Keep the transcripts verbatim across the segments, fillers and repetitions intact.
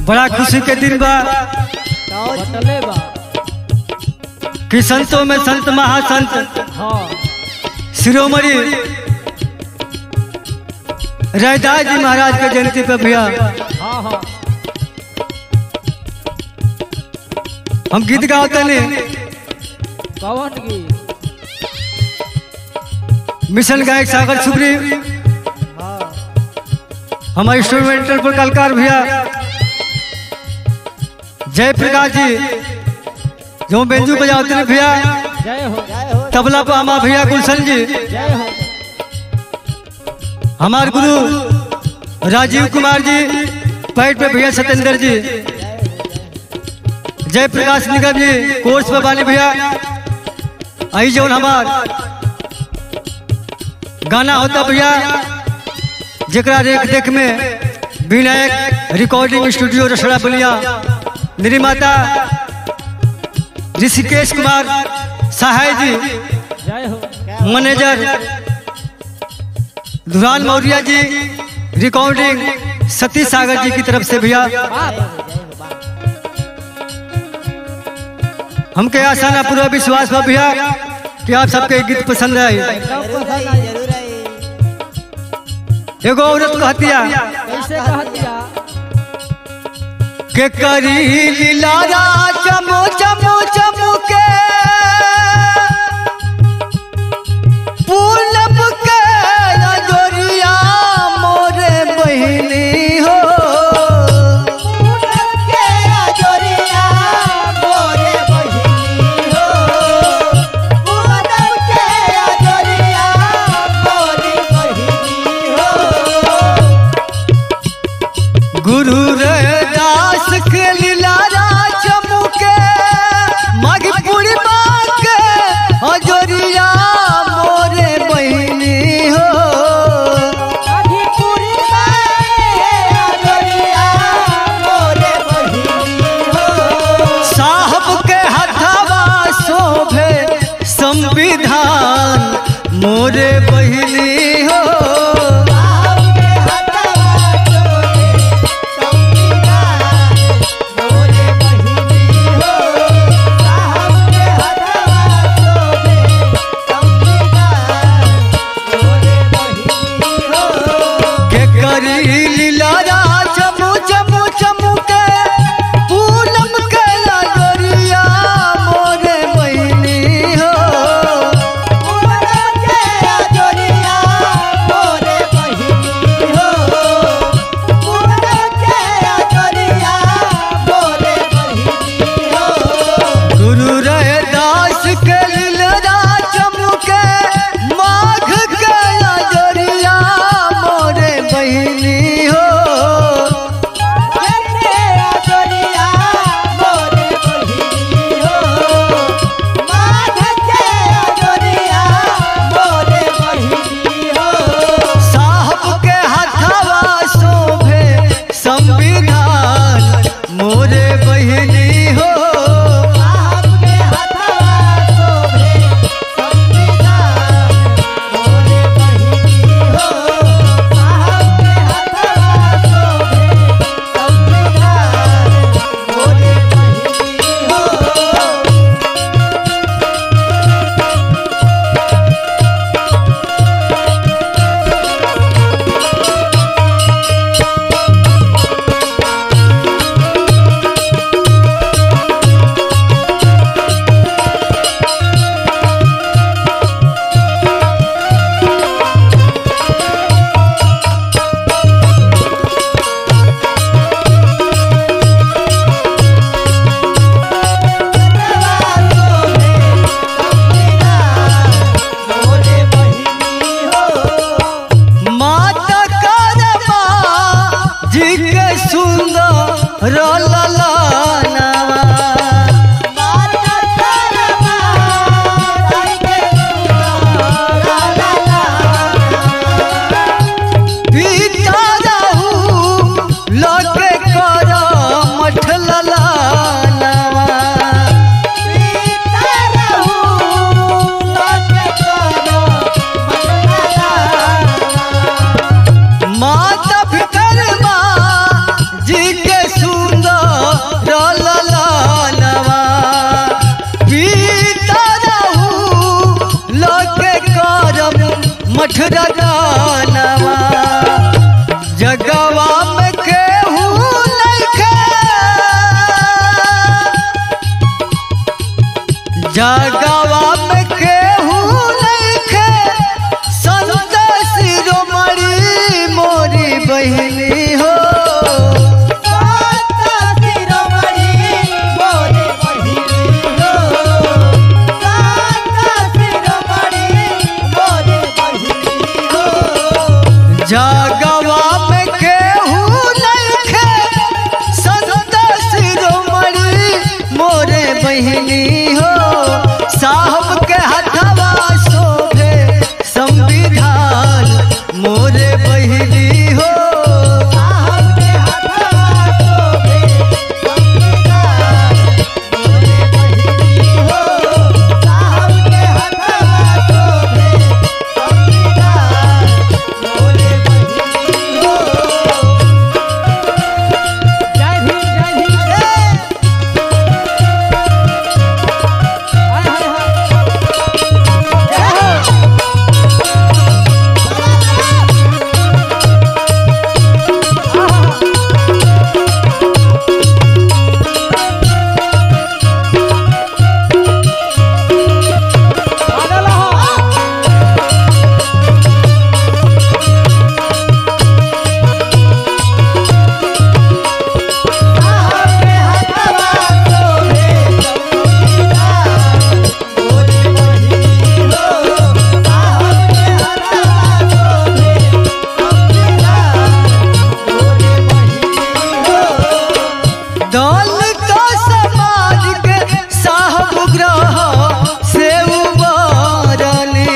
बड़ा खुशी के दिन बा कि संतों में संत महासंत शिरोमणि रैदास जी महाराज के जयंती पे भैया हम गीत गाते ने मिशन गायक सागर सुब्री हमारे इंस्ट्रूमेंटल पर कलाकार भैया जय प्रकाश जी जो बेंजू बजाते हैं भैया तबला पर हमारा भैया गुलशन जी हमारे गुरु राजीव कुमार जी पैट पे भैया सत्येंद्र जी जय प्रकाश निगम जी कोर्स पे बानी भैया आई जो हमार गाना होता भैया जरा रेख देख में विनायक रिकॉर्डिंग स्टूडियो रसड़ा बलिया निर्माता ऋषिकेश कुमार सहाय जी मैनेजर धुरान मौर्य जी रिकॉर्डिंग सतीश सागर जी की तरफ से भैया हमके आशा ना पूरा विश्वास बा भैया कि आप सबके गीत पसंद आए। एगो औरत कहतिया के करी लीलारा चमो चमो चमो के पूनम के जोरिया मोरे बहिनी हो पूनम के जोरिया मोरे बहिनी हो पूनम के जोरिया मोरे बहिनी हो गुरु रैदास के लीलारा चमुके माघी पूर्णिमा के अजोरिया मोरे बहिनी हो माघी पूर्णिमा के अजोरिया मोरे बहिनी हो साहब के हथवा शोभे संविधान मोरे बहिनी हो जी बहिनी हो संत शिरोमणि मोरे बहिनी हो संत शिरोमणि मोरे बहिनी हो जगवा में केहू नइखे संत शिरोमणि मोरे बहिनी हो साहब के हथवा शोभे संविधान मोरे बहिनी हो साहब के हथवा शोभे संविधान मोरे बहिनी हो साहब के हथवा शोभे संविधान मोरे बहिनी हो जय भीम जय भीम हाय हाय हाय जय हो दल का समाज के साहब ग्रह से उबारनी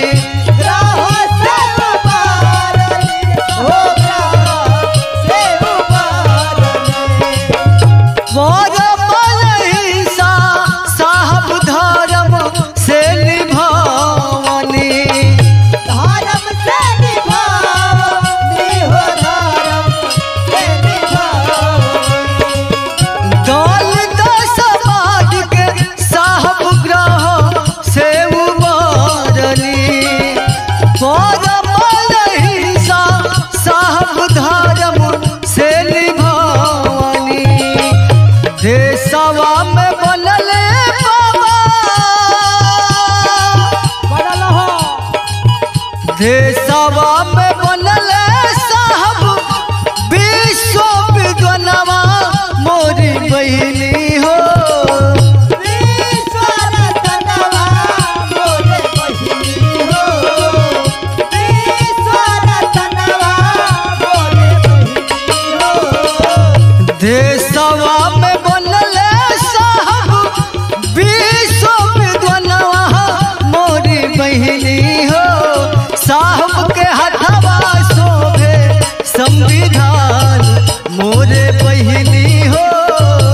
परमल हिंसा साहब धर्म से निभावनी दल का समाज के साहब ग्रह से उबारनी परमल हिंसा साहब धर्म से निभावनी देशवा में बनले बाबा देशवा में बनले साहब विश्व विद्वनवा मोरी बहिनी हो देशवा में बनले साहब विश्व विद्वनवा मोरी बहिनी हो साहब के हथवा शोभे संविधान मोरे बहिनी हो